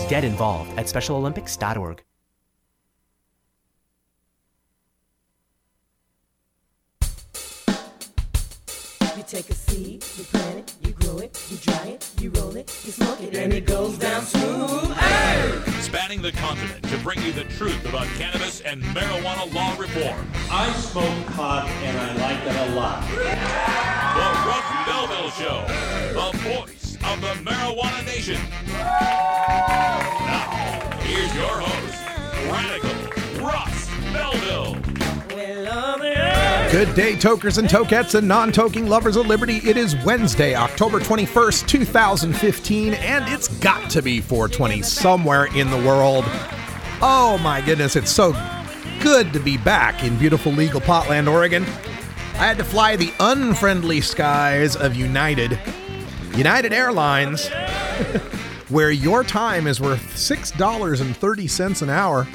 Get involved at SpecialOlympics.org. You take a seed, you plant it, you grow it, you dry it, you roll it, you smoke it, and it goes down smooth. Hey! Spanning the continent to bring you the truth about cannabis and marijuana law reform. I smoke pot and I like it a lot. The Russ Belville Show, the voice of the marijuana nation. Now, here's your host, Radical Russ Belville. Good day, tokers and tokettes and non-toking lovers of liberty. It is Wednesday, October 21st, 2015, and it's got to be 420 somewhere in the world. Oh my goodness, it's so good to be back in beautiful legal Potland, Oregon. I had to fly the unfriendly skies of United Airlines, where your time is worth $6.30 an hour.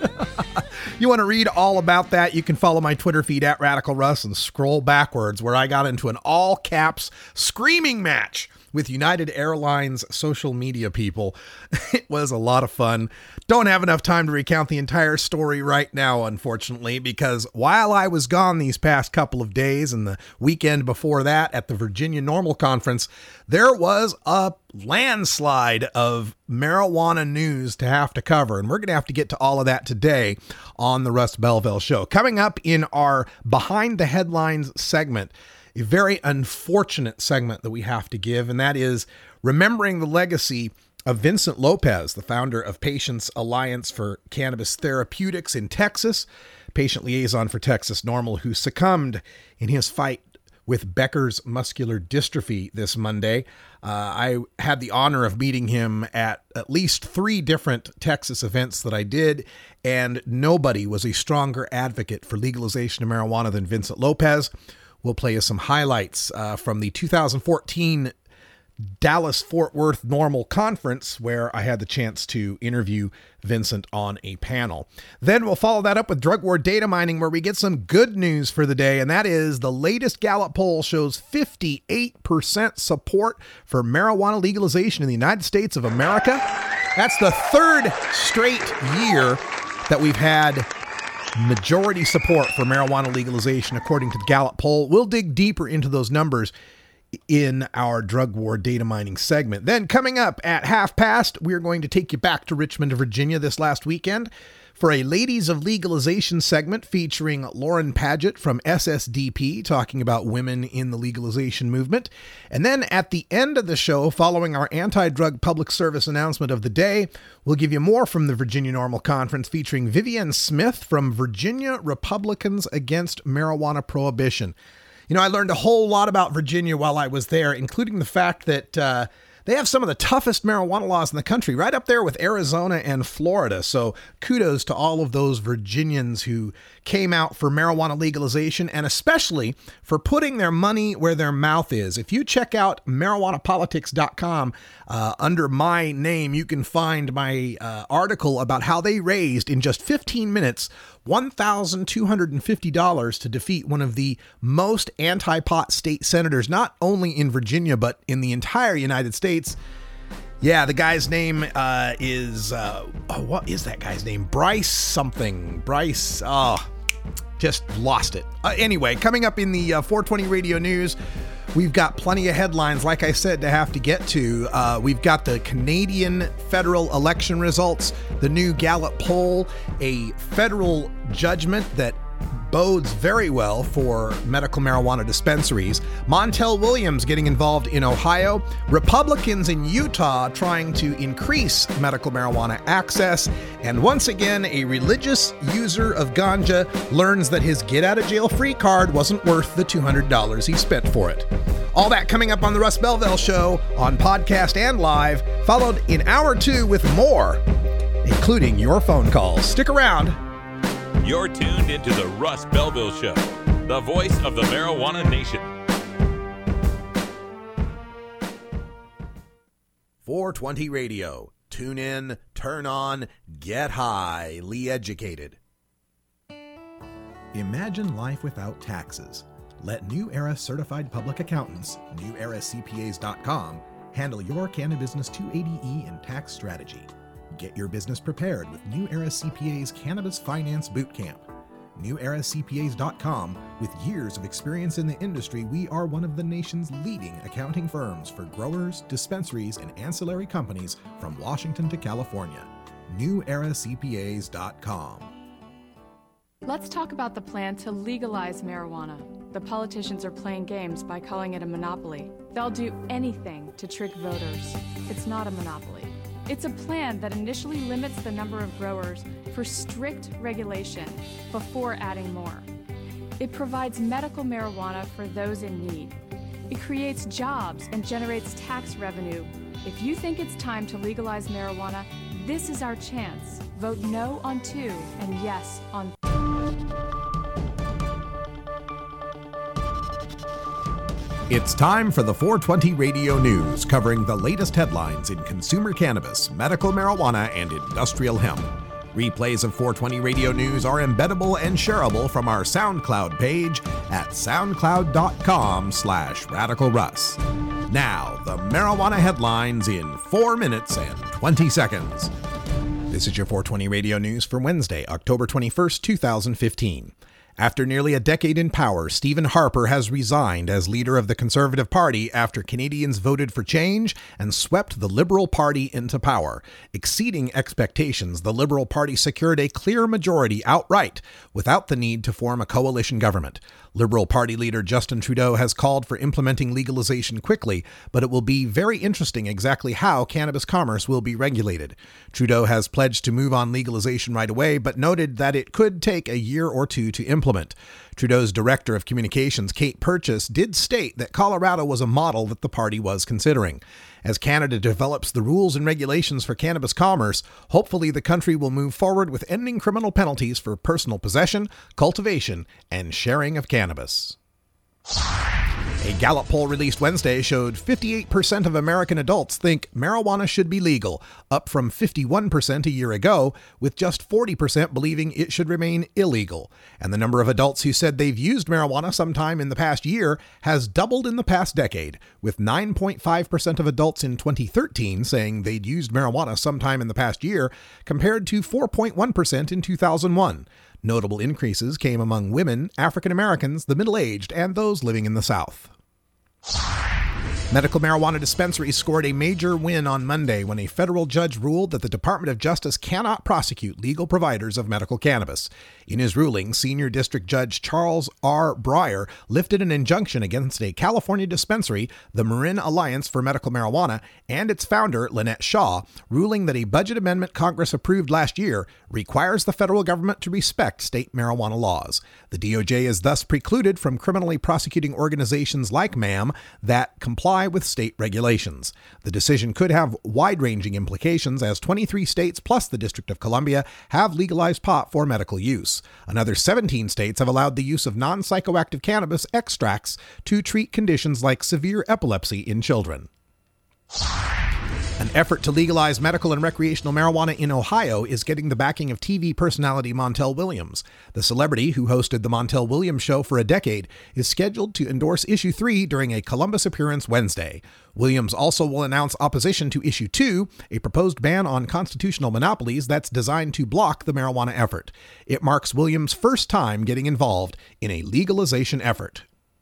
You want to read all about that? You can follow my Twitter feed at Radical Russ and scroll backwards, where I got into an all caps screaming match with United Airlines social media people. It was a lot of fun. Don't have enough time to recount the entire story right now, unfortunately, because while I was gone these past couple of days and the weekend before that at the Virginia Normal Conference, there was a landslide of marijuana news to have to cover, and we're going to have to get to all of that today on the Russ Belville Show. Coming up in our Behind the Headlines segment, a very unfortunate segment that we have to give, and that is remembering the legacy of Vincent Lopez, the founder of Patients Alliance for Cannabis Therapeutics in Texas, patient liaison for Texas NORML, who succumbed in his fight with Becker's muscular dystrophy this Monday. I had the honor of meeting him at least 3 different Texas events that I did, and nobody was a stronger advocate for legalization of marijuana than Vincent Lopez. We'll play you some highlights from the 2014 Dallas-Fort Worth NORML Conference, where I had the chance to interview Vincent on a panel. Then we'll follow that up with drug war data mining, where we get some good news for the day, and that is the latest Gallup poll shows 58% support for marijuana legalization in the United States of America. That's the 3rd straight year that we've had majority support for marijuana legalization, according to the Gallup poll. We'll dig deeper into those numbers in our drug war data mining segment. Then coming up at 12:30, we're going to take you back to Richmond, Virginia this last weekend for a Ladies of Legalization segment featuring Lauren Padgett from SSDP talking about women in the legalization movement. And then at the end of the show, following our anti-drug public service announcement of the day, we'll give you more from the Virginia NORML Conference featuring Vivienne Smith from Virginia Republicans Against Marijuana Prohibition. You know, I learned a whole lot about Virginia while I was there, including the fact that they have some of the toughest marijuana laws in the country, right up there with Arizona and Florida. So kudos to all of those Virginians who came out for marijuana legalization, and especially for putting their money where their mouth is. If you check out marijuanapolitics.com, under my name, you can find my article about how they raised in just 15 minutes $1,250 to defeat one of the most anti-pot state senators, not only in Virginia, but in the entire United States. Yeah, the guy's name is, what is that guy's name? Bryce something. Bryce, just lost it. Anyway, coming up in the 420 radio news, we've got plenty of headlines, like I said, to have to get to. We've got the Canadian federal election results, the new Gallup poll, a federal judgment that bodes very well for medical marijuana dispensaries, Montel Williams getting involved in Ohio, Republicans in Utah trying to increase medical marijuana access, and once again, a religious user of ganja learns that his get-out-of-jail-free card wasn't worth the $200 he spent for it. All that coming up on the Russ Belville Show on podcast and live, followed in hour 2 with more, including your phone calls. Stick around. You're tuned into the Russ Belville Show, the voice of the marijuana nation. 420 Radio. Tune in, turn on, get highly educated. Imagine life without taxes. Let New Era Certified Public Accountants, NewEraCPAs.com, handle your cannabis 280E and tax strategy. Get your business prepared with New Era CPA's Cannabis Finance Bootcamp. NewEraCPAs.com. With years of experience in the industry, we are one of the nation's leading accounting firms for growers, dispensaries, and ancillary companies from Washington to California. NewEraCPAs.com. Let's talk about the plan to legalize marijuana. The politicians are playing games by calling it a monopoly. They'll do anything to trick voters. It's not a monopoly. It's a plan that initially limits the number of growers for strict regulation before adding more. It provides medical marijuana for those in need. It creates jobs and generates tax revenue. If you think it's time to legalize marijuana, this is our chance. Vote no on 2 and yes on 3. It's time for the 420 Radio News, covering the latest headlines in consumer cannabis, medical marijuana, and industrial hemp. Replays of 420 Radio News are embeddable and shareable from our SoundCloud page at soundcloud.com/RadicalRuss. Now, the marijuana headlines in 4 minutes and 20 seconds. This is your 420 Radio News for Wednesday, October 21st, 2015. After nearly a decade in power, Stephen Harper has resigned as leader of the Conservative Party after Canadians voted for change and swept the Liberal Party into power. Exceeding expectations, the Liberal Party secured a clear majority outright without the need to form a coalition government. Liberal Party leader Justin Trudeau has called for implementing legalization quickly, but it will be very interesting exactly how cannabis commerce will be regulated. Trudeau has pledged to move on legalization right away, but noted that it could take a year or two to implement. Trudeau's Director of Communications, Kate Purchase, did state that Colorado was a model that the party was considering. As Canada develops the rules and regulations for cannabis commerce, hopefully the country will move forward with ending criminal penalties for personal possession, cultivation, and sharing of cannabis. A Gallup poll released Wednesday showed 58% of American adults think marijuana should be legal, up from 51% a year ago, with just 40% believing it should remain illegal. And the number of adults who said they've used marijuana sometime in the past year has doubled in the past decade, with 9.5% of adults in 2013 saying they'd used marijuana sometime in the past year, compared to 4.1% in 2001. Notable increases came among women, African Americans, the middle-aged, and those living in the South. Medical marijuana dispensaries scored a major win on Monday when a federal judge ruled that the Department of Justice cannot prosecute legal providers of medical cannabis. In his ruling, Senior District Judge Charles R. Breyer lifted an injunction against a California dispensary, the Marin Alliance for Medical Marijuana, and its founder, Lynette Shaw, ruling that a budget amendment Congress approved last year requires the federal government to respect state marijuana laws. The DOJ is thus precluded from criminally prosecuting organizations like MAM that comply with state regulations. The decision could have wide-ranging implications, as 23 states plus the District of Columbia have legalized pot for medical use. Another 17 states have allowed the use of non-psychoactive cannabis extracts to treat conditions like severe epilepsy in children. An effort to legalize medical and recreational marijuana in Ohio is getting the backing of TV personality Montel Williams. The celebrity, who hosted the Montel Williams Show for a decade, is scheduled to endorse Issue 3 during a Columbus appearance Wednesday. Williams also will announce opposition to Issue 2, a proposed ban on constitutional monopolies that's designed to block the marijuana effort. It marks Williams' first time getting involved in a legalization effort.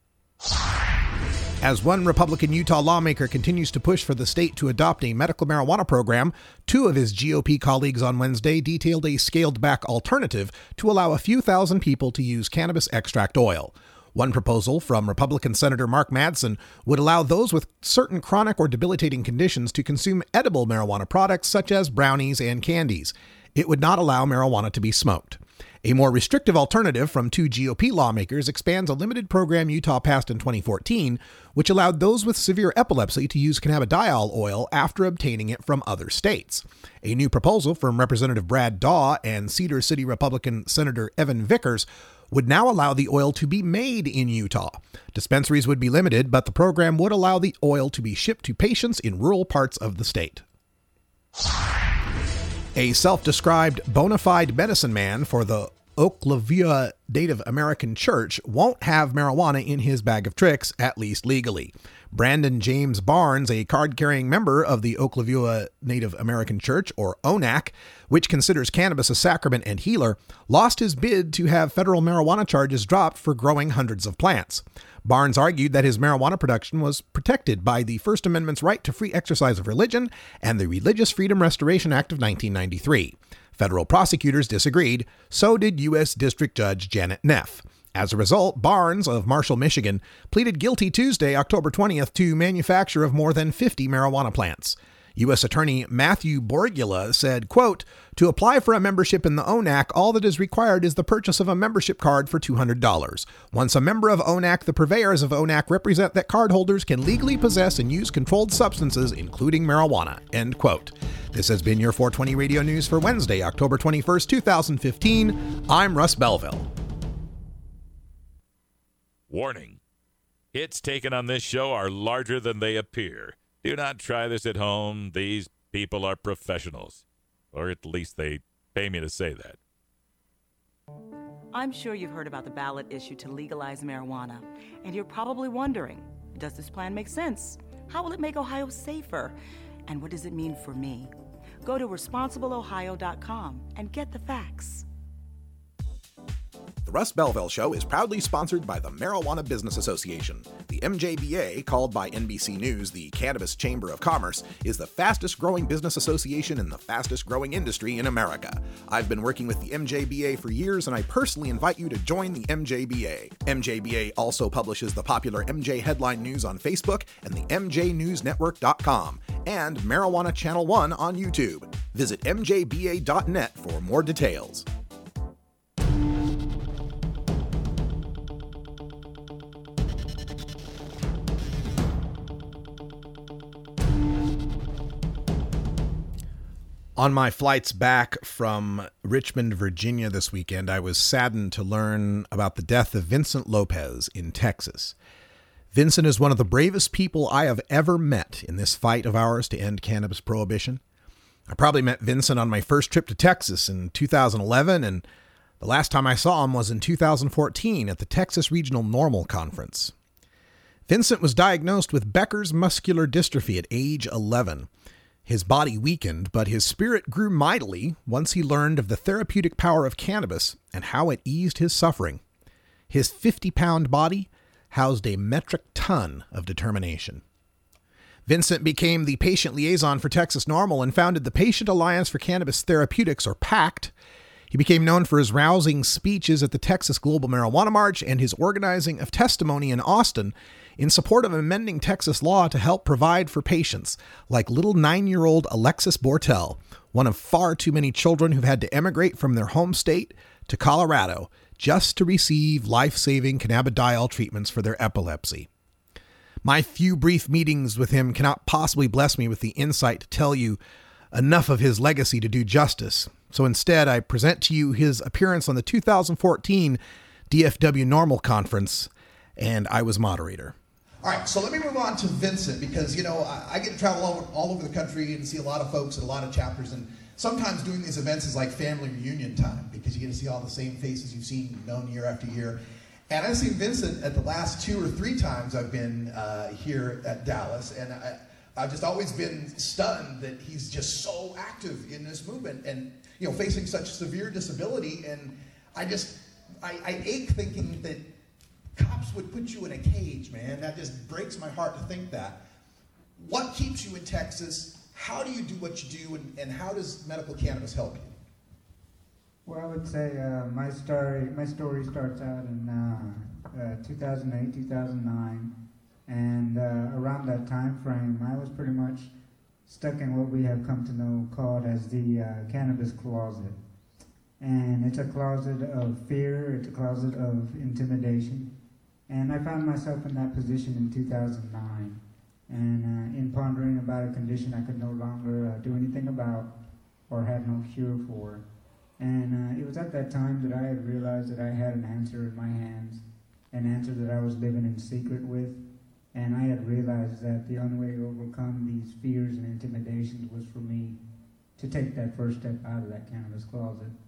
As one Republican Utah lawmaker continues to push for the state to adopt a medical marijuana program, two of his GOP colleagues on Wednesday detailed a scaled-back alternative to allow a few thousand people to use cannabis extract oil. One proposal from Republican Senator Mark Madsen would allow those with certain chronic or debilitating conditions to consume edible marijuana products such as brownies and candies. It would not allow marijuana to be smoked. A more restrictive alternative from two GOP lawmakers expands a limited program Utah passed in 2014, which allowed those with severe epilepsy to use cannabidiol oil after obtaining it from other states. A new proposal from Representative Brad Daw and Cedar City Republican Senator Evan Vickers would now allow the oil to be made in Utah. Dispensaries would be limited, but the program would allow the oil to be shipped to patients in rural parts of the state. A self-described bona fide medicine man for the Oklevueha Native American Church won't have marijuana in his bag of tricks, at least legally. Brandon James Barnes, a card-carrying member of the Oklevueha Native American Church, or ONAC, which considers cannabis a sacrament and healer, lost his bid to have federal marijuana charges dropped for growing hundreds of plants. Barnes argued that his marijuana production was protected by the First Amendment's right to free exercise of religion and the Religious Freedom Restoration Act of 1993. Federal prosecutors disagreed, so did U.S. District Judge Janet Neff. As a result, Barnes of Marshall, Michigan, pleaded guilty Tuesday, October 20th, to manufacture of more than 50 marijuana plants. U.S. Attorney Matthew Borgula said, quote, "To apply for a membership in the ONAC, all that is required is the purchase of a membership card for $200. Once a member of ONAC, the purveyors of ONAC represent that cardholders can legally possess and use controlled substances, including marijuana," end quote. This has been your 420 Radio News for Wednesday, October 21st, 2015. I'm Russ Belville. Warning. Hits taken on this show are larger than they appear. Do not try this at home. These people are professionals. Or at least they pay me to say that. I'm sure you've heard about the ballot issue to legalize marijuana. And you're probably wondering, does this plan make sense? How will it make Ohio safer? And what does it mean for me? Go to responsibleohio.com and get the facts. The Russ Belville Show is proudly sponsored by the Marijuana Business Association. The MJBA, called by NBC News the Cannabis Chamber of Commerce, is the fastest growing business association in the fastest growing industry in America. I've been working with the MJBA for years, and I personally invite you to join the MJBA. MJBA also publishes the popular MJ Headline News on Facebook and the MJNewsNetwork.com and Marijuana Channel 1 on YouTube. Visit mjba.net for more details. On my flights back from Richmond, Virginia this weekend, I was saddened to learn about the death of Vincent Lopez in Texas. Vincent is one of the bravest people I have ever met in this fight of ours to end cannabis prohibition. I probably met Vincent on my first trip to Texas in 2011, and the last time I saw him was in 2014 at the Texas Regional NORML Conference. Vincent was diagnosed with Becker's muscular dystrophy at age 11. His body weakened, but his spirit grew mightily once he learned of the therapeutic power of cannabis and how it eased his suffering. His 50-pound body housed a metric ton of determination. Vincent became the patient liaison for Texas NORML and founded the Patient Alliance for Cannabis Therapeutics, or PACT. He became known for his rousing speeches at the Texas Global Marijuana March and his organizing of testimony in Austin in support of amending Texas law to help provide for patients like little 9-year-old Alexis Bortel, one of far too many children who've had to emigrate from their home state to Colorado just to receive life-saving cannabidiol treatments for their epilepsy. My few brief meetings with him cannot possibly bless me with the insight to tell you enough of his legacy to do justice. So instead, I present to you his appearance on the 2014 DFW NORML Conference, and I was moderator. All right, so let me move on to Vincent, because, you know, I get to travel all over the country and see a lot of folks at a lot of chapters, and sometimes doing these events is like family reunion time, because you get to see all the same faces you've seen, known year after year. And I've seen Vincent at the last 2 or 3 times I've been here at Dallas, and I've just always been stunned that he's just so active in this movement and, you know, facing such severe disability. And I ache thinking that cops would put you in a cage, man. That just breaks my heart to think that. What keeps you in Texas? How do you do what you do, and how does medical cannabis help you? Well, I would say my story starts out in 2008, 2009, and around that time frame, I was pretty much stuck in what we have come to know called as the cannabis closet. And it's a closet of fear, it's a closet of intimidation. And I found myself in that position in 2009, and in pondering about a condition I could no longer do anything about or had no cure for. And it was at that time that I had realized that I had an answer in my hands, an answer that I was living in secret with. And I had realized that the only way to overcome these fears and intimidations was for me to take that first step out of that cannabis closet.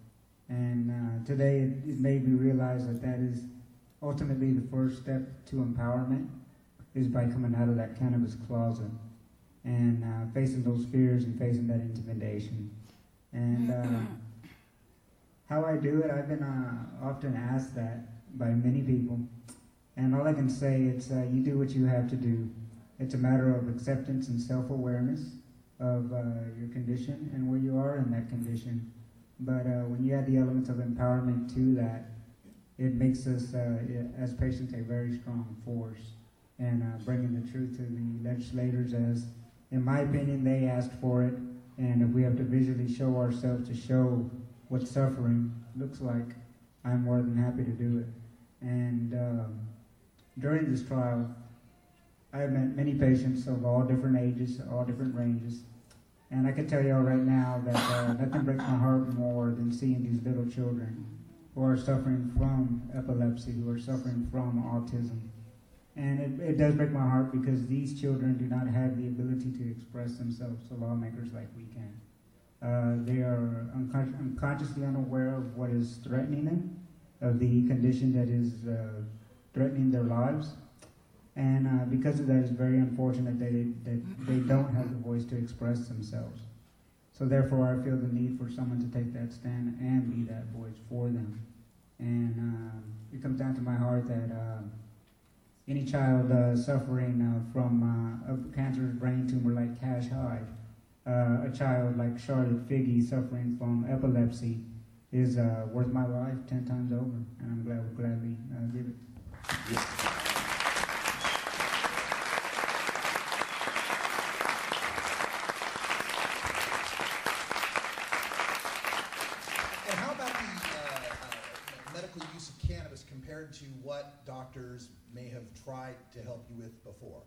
And today it made me realize that is ultimately the first step to empowerment, is by coming out of that cannabis closet and facing those fears and facing that intimidation. And how I do it, I've been often asked that by many people. And all I can say is you do what you have to do. It's a matter of acceptance and self-awareness of your condition and where you are in that condition. But when you add the elements of empowerment to that, it makes us, as patients, a very strong force. And bringing the truth to the legislators, as, in my opinion, they asked for it. And if we have to visually show ourselves to show what suffering looks like, I'm more than happy to do it. And during this trial, I have met many patients of all different ages, all different ranges. And I can tell you all right now that nothing breaks my heart more than seeing these little children who are suffering from epilepsy, who are suffering from autism. And it does break my heart because these children do not have the ability to express themselves to lawmakers like we can. They are unconsciously unaware of what is threatening them, of the condition that is threatening their lives. And because of that, it's very unfortunate that they don't have the voice to express themselves. So therefore, I feel the need for someone to take that stand and be that voice for them. And it comes down to my heart that any child suffering from a cancerous brain tumor like Cash Hyde, a child like Charlotte Figge suffering from epilepsy, is worth my life 10 times over. And I'm glad we'll gladly give it. Yeah. Compared to what doctors may have tried to help you with before?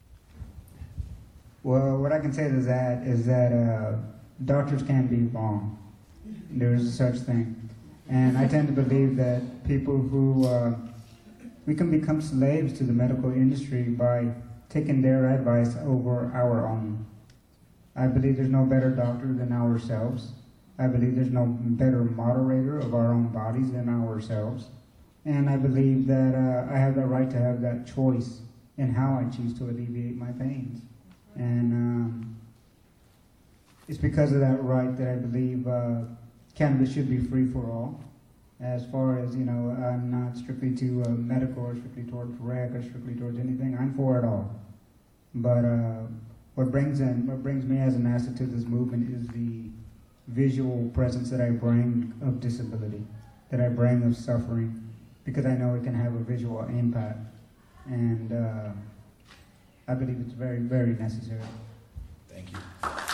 Well, what I can say to that is that doctors can be wrong. There's such thing. And I tend to believe that people who, we can become slaves to the medical industry by taking their advice over our own. I believe there's no better doctor than ourselves. I believe there's no better moderator of our own bodies than ourselves. And I believe that I have the right to have that choice in how I choose to alleviate my pains. And it's because of that right that I believe cannabis should be free for all. As far as, I'm not strictly to medical or strictly towards rec or strictly towards anything. I'm for it all. But what brings me as an asset to this movement is the visual presence that I bring of disability, that I bring of suffering, because I know it can have a visual impact. And I believe it's very, very necessary. Thank you.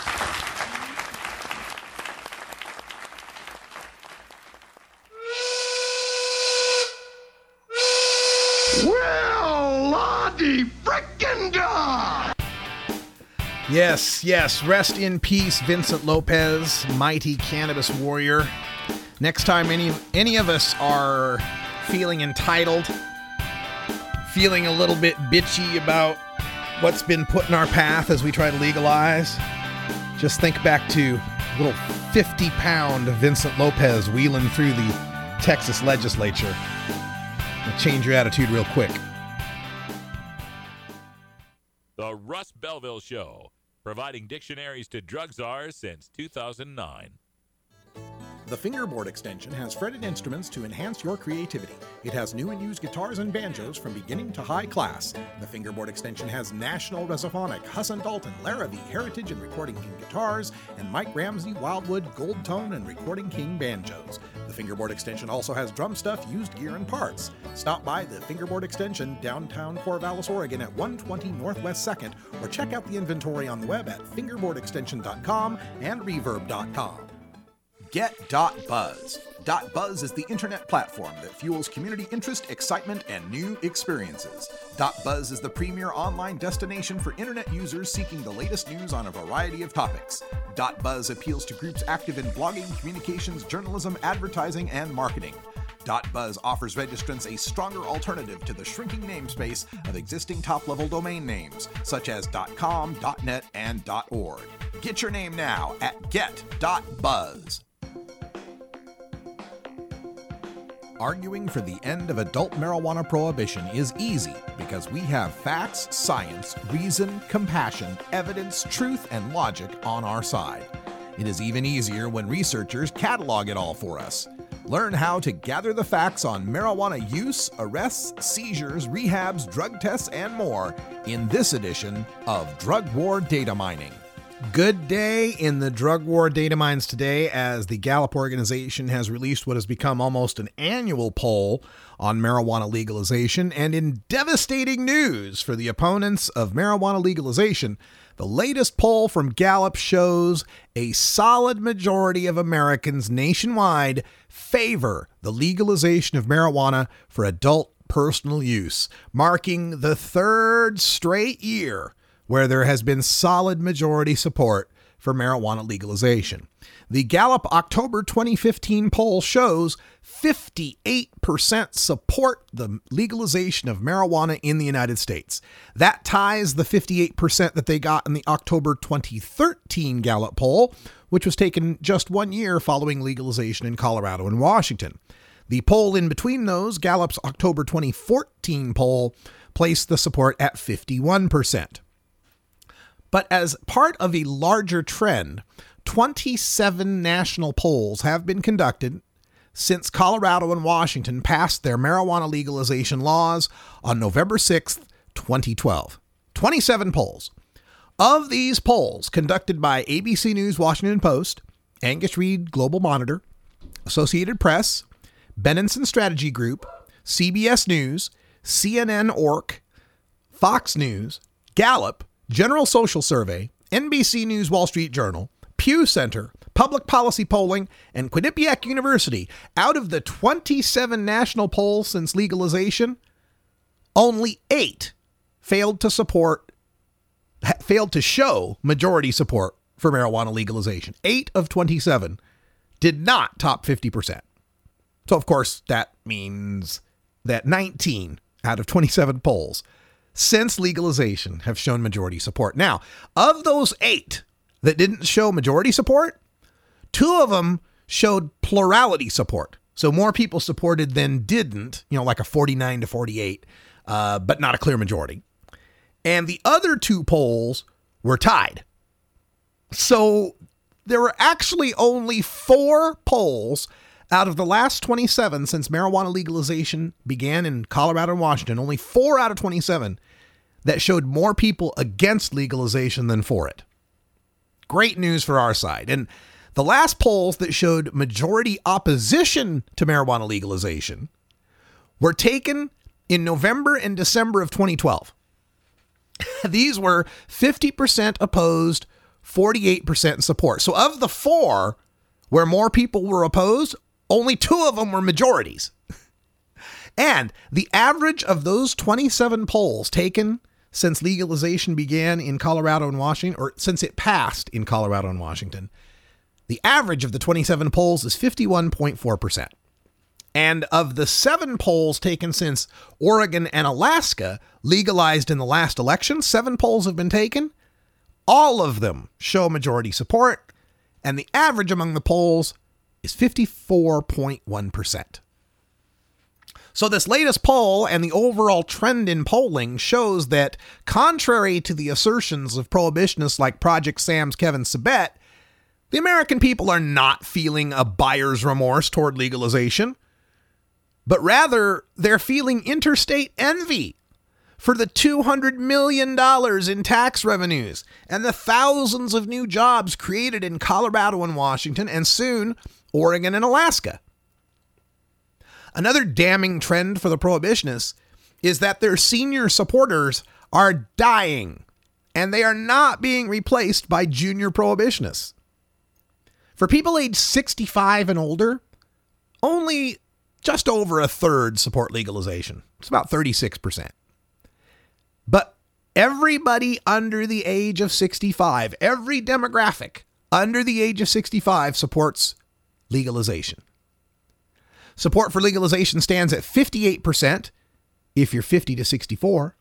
Well, Lottie frickin' God! Yes, rest in peace, Vincent Lopez, mighty cannabis warrior. Next time any of us are feeling entitled, feeling a little bit bitchy about what's been put in our path as we try to legalize, just think back to little 50-pound Vincent Lopez wheeling through the Texas legislature. It'll change your attitude real quick. The Russ Belville Show, providing dictionaries to drug czars since 2009. The Fingerboard Extension has fretted instruments to enhance your creativity. It has new and used guitars and banjos from beginning to high class. The Fingerboard Extension has National Resophonic, Husson Dalton, Larrabee, Heritage and Recording King guitars, and Mike Ramsey, Wildwood, Gold Tone, and Recording King banjos. The Fingerboard Extension also has drum stuff, used gear, and parts. Stop by the Fingerboard Extension, downtown Corvallis, Oregon at 120 Northwest 2nd, or check out the inventory on the web at fingerboardextension.com and reverb.com. Get.Buzz. .Buzz is the internet platform that fuels community interest, excitement, and new experiences. .Buzz is the premier online destination for internet users seeking the latest news on a variety of topics. .Buzz appeals to groups active in blogging, communications, journalism, advertising, and marketing. .Buzz offers registrants a stronger alternative to the shrinking namespace of existing top-level domain names, such as .com, .net, and .org. Get your name now at get.buzz. Arguing for the end of adult marijuana prohibition is easy because we have facts, science, reason, compassion, evidence, truth, and logic on our side. It is even easier when researchers catalog it all for us. Learn how to gather the facts on marijuana use, arrests, seizures, rehabs, drug tests, and more in this edition of Drug War Data Mining. Good day in the drug war data mines today, as the Gallup organization has released what has become almost an annual poll on marijuana legalization. And in devastating news for the opponents of marijuana legalization, the latest poll from Gallup shows a solid majority of Americans nationwide favor the legalization of marijuana for adult personal use, marking the third straight year where there has been solid majority support for marijuana legalization. The Gallup October 2015 poll shows 58% support the legalization of marijuana in the United States. That ties the 58% that they got in the October 2013 Gallup poll, which was taken just 1 year following legalization in Colorado and Washington. The poll in between those, Gallup's October 2014 poll, placed the support at 51%. But as part of a larger trend, 27 national polls have been conducted since Colorado and Washington passed their marijuana legalization laws on November 6th, 2012. 27 polls. Of these polls, conducted by ABC News Washington Post, Angus Reid Global Monitor, Associated Press, Benenson Strategy Group, CBS News, CNN Orc, Fox News, Gallup, General Social Survey, NBC News Wall Street Journal, Pew Center, Public Policy Polling, and Quinnipiac University, out of the 27 national polls since legalization, only 8 failed to show majority support for marijuana legalization. 8 of 27 did not top 50%. So, of course, that means that 19 out of 27 polls since legalization have shown majority support. Now, of those 8 that didn't show majority support, 2 of them showed plurality support. So more people supported than didn't, like a 49 to 48, but not a clear majority. And the other 2 polls were tied. So there were actually only 4 polls out of the last 27 since marijuana legalization began in Colorado and Washington, only 4 out of 27 that showed more people against legalization than for it. Great news for our side. And the last polls that showed majority opposition to marijuana legalization were taken in November and December of 2012. These were 50% opposed, 48% support. So of the 4 where more people were opposed, only 2 of them were majorities. And the average of those 27 polls taken since legalization began in Colorado and Washington, or since it passed in Colorado and Washington, the average of the 27 polls is 51.4%. And of the 7 polls taken since Oregon and Alaska legalized in the last election, 7 polls have been taken. All of them show majority support, and the average among the polls is 54.1%. So this latest poll and the overall trend in polling shows that, contrary to the assertions of prohibitionists like Project Sam's Kevin Sabet, the American people are not feeling a buyer's remorse toward legalization, but rather they're feeling interstate envy for the $200 million in tax revenues and the thousands of new jobs created in Colorado and Washington, and soon Oregon and Alaska. Another damning trend for the prohibitionists is that their senior supporters are dying, and they are not being replaced by junior prohibitionists. For people aged 65 and older, only just over a third support legalization. It's about 36%. But everybody under the age of 65, every demographic under the age of 65 supports legalization. Support for legalization stands at 58% if you're 50 to 64,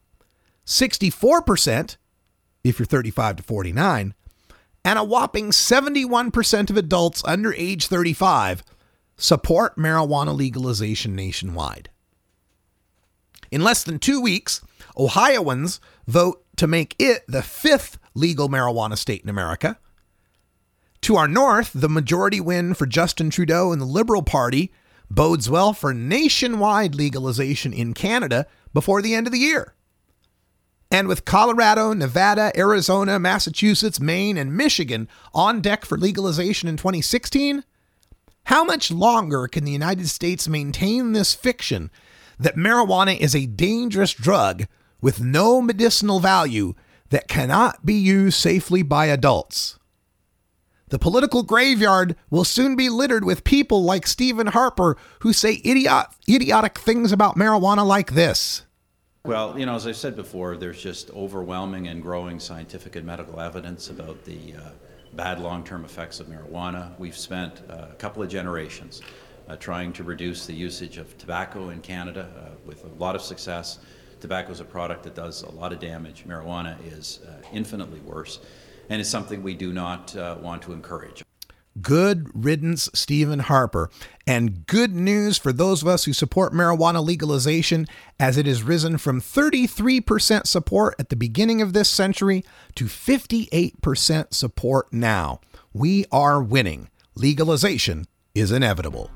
64% if you're 35 to 49, and a whopping 71% of adults under age 35 support marijuana legalization nationwide. In less than 2 weeks, Ohioans vote to make it the 5th legal marijuana state in America. To our north, the majority win for Justin Trudeau and the Liberal Party bodes well for nationwide legalization in Canada before the end of the year. And with Colorado, Nevada, Arizona, Massachusetts, Maine, and Michigan on deck for legalization in 2016, how much longer can the United States maintain this fiction that marijuana is a dangerous drug with no medicinal value that cannot be used safely by adults? The political graveyard will soon be littered with people like Stephen Harper who say idiotic things about marijuana like this. Well, as I said before, there's just overwhelming and growing scientific and medical evidence about the bad long-term effects of marijuana. We've spent a couple of generations trying to reduce the usage of tobacco in Canada with a lot of success. Tobacco is a product that does a lot of damage. Marijuana is infinitely worse, and it's something we do not want to encourage. Good riddance, Stephen Harper. And good news for those of us who support marijuana legalization, as it has risen from 33% support at the beginning of this century to 58% support now. We are winning. Legalization is inevitable.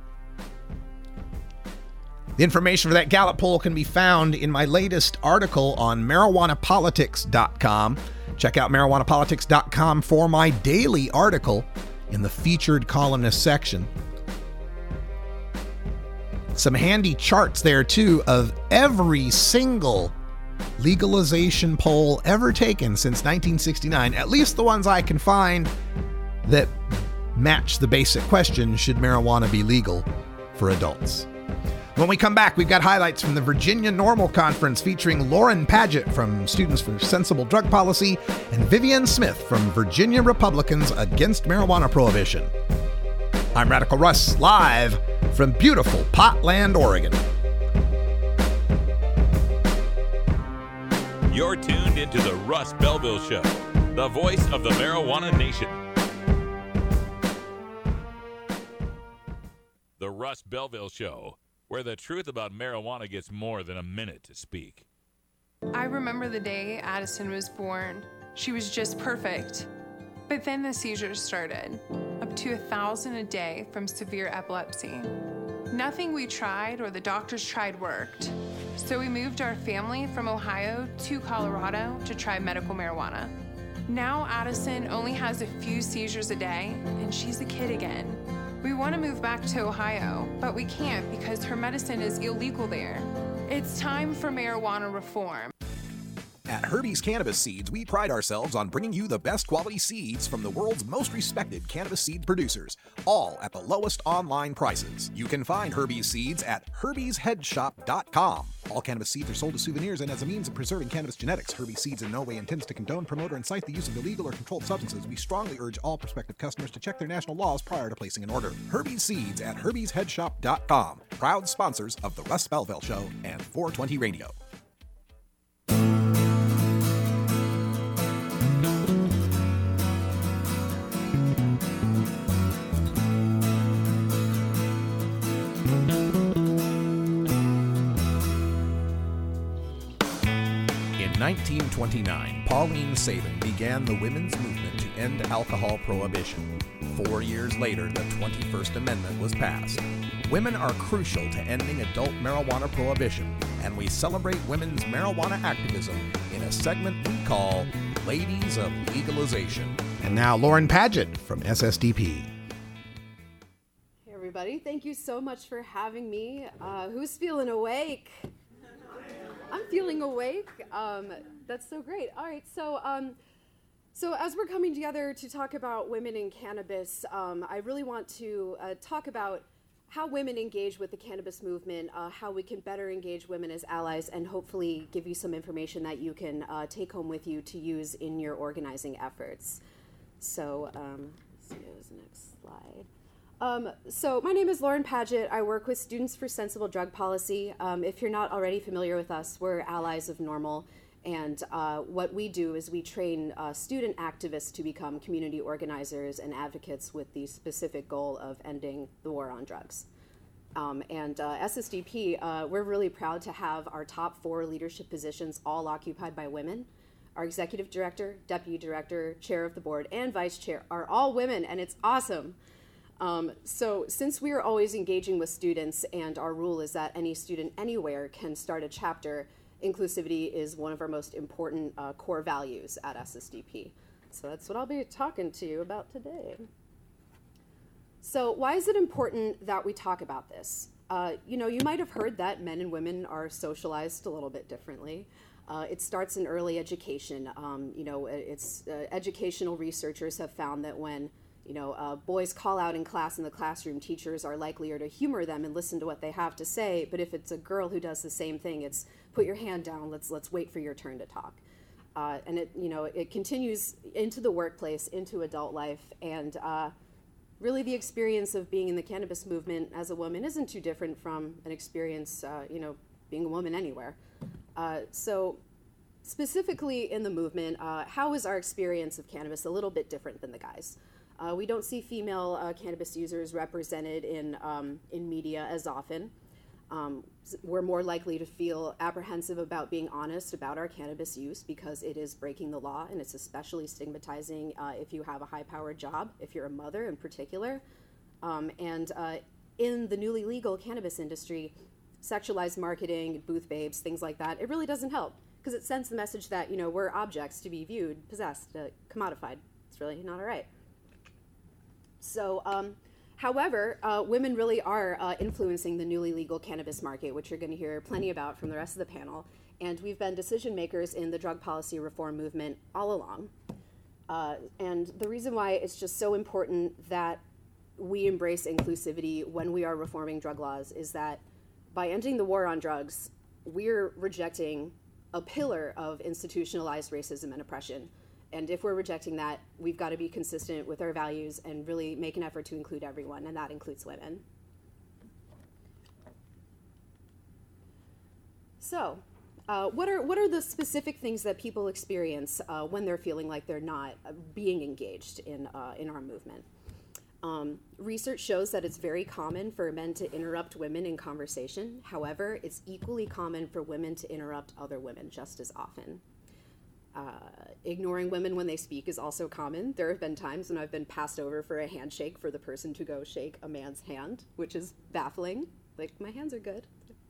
The information for that Gallup poll can be found in my latest article on marijuanapolitics.com. Check out marijuanapolitics.com for my daily article in the featured columnist section. Some handy charts there, too, of every single legalization poll ever taken since 1969, at least the ones I can find that match the basic question, should marijuana be legal for adults? When we come back, we've got highlights from the Virginia Normal Conference featuring Lauren Padgett from Students for Sensible Drug Policy and Vivian Smith from Virginia Republicans Against Marijuana Prohibition. I'm Radical Russ, live from beautiful Potland, Oregon. You're tuned into the Russ Belville Show, the voice of the marijuana nation. The Russ Belville Show, where the truth about marijuana gets more than a minute to speak. I remember the day Addison was born. She was just perfect. But then the seizures started, up to 1,000 a day from severe epilepsy. Nothing we tried or the doctors tried worked. So we moved our family from Ohio to Colorado to try medical marijuana. Now Addison only has a few seizures a day, and she's a kid again. We want to move back to Ohio, but we can't because her medicine is illegal there. It's time for marijuana reform. At Herbie's Cannabis Seeds, we pride ourselves on bringing you the best quality seeds from the world's most respected cannabis seed producers, all at the lowest online prices. You can find Herbie's Seeds at herbiesheadshop.com. All cannabis seeds are sold as souvenirs and as a means of preserving cannabis genetics. Herbie's Seeds in no way intends to condone, promote, or incite the use of illegal or controlled substances. We strongly urge all prospective customers to check their national laws prior to placing an order. Herbie's Seeds at herbiesheadshop.com. Proud sponsors of the Russ Belville Show and 420 Radio. In 1929, Pauline Sabin began the women's movement to end alcohol prohibition. 4 years later, the 21st Amendment was passed. Women are crucial to ending adult marijuana prohibition, and we celebrate women's marijuana activism in a segment we call Ladies of Legalization. And now Lauren Padgett from SSDP. Hey everybody, thank you so much for having me. Who's feeling awake? I'm feeling awake. That's so great. All right, so as we're coming together to talk about women in cannabis, I really want to talk about how women engage with the cannabis movement, how we can better engage women as allies, and hopefully give you some information that you can take home with you to use in your organizing efforts. So let's see, what was the next slide? So my name is Lauren Padgett. I work with Students for Sensible Drug Policy. If you're not already familiar with us, we're allies of NORML. And what we do is we train student activists to become community organizers and advocates with the specific goal of ending the war on drugs. And SSDP, we're really proud to have our top 4 leadership positions all occupied by women. Our executive director, deputy director, chair of the board, and vice chair are all women, and it's awesome. So since we are always engaging with students, and our rule is that any student anywhere can start a chapter, inclusivity is one of our most important core values at SSDP. So that's what I'll be talking to you about today. So why is it important that we talk about this? You know, you might have heard that men and women are socialized a little bit differently. It starts in early education. You know, educational researchers have found that when boys call out in class in the classroom, teachers are likelier to humor them and listen to what they have to say. But if it's a girl who does the same thing, it's put your hand down, let's wait for your turn to talk. And it continues into the workplace, into adult life, and really the experience of being in the cannabis movement as a woman isn't too different from an experience, being a woman anywhere. So specifically in the movement, how is our experience of cannabis a little bit different than the guys? We don't see female cannabis users represented in media as often. We're more likely to feel apprehensive about being honest about our cannabis use because it is breaking the law, and it's especially stigmatizing if you have a high-powered job, if you're a mother in particular. And in the newly legal cannabis industry, sexualized marketing, booth babes, things like that, it really doesn't help because it sends the message that, we're objects to be viewed, possessed, commodified. It's really not all right. So, however, women really are influencing the newly legal cannabis market, which you're going to hear plenty about from the rest of the panel. And we've been decision makers in the drug policy reform movement all along. And the reason why it's just so important that we embrace inclusivity when we are reforming drug laws is that by ending the war on drugs, we're rejecting a pillar of institutionalized racism and oppression. And if we're rejecting that, we've got to be consistent with our values and really make an effort to include everyone, and that includes women. So, what are the specific things that people experience when they're feeling like they're not being engaged in our movement? Research shows that it's very common for men to interrupt women in conversation. However, it's equally common for women to interrupt other women just as often. Ignoring women when they speak is also common. There have been times when I've been passed over for a handshake for the person to go shake a man's hand, which is baffling. Like, my hands are good.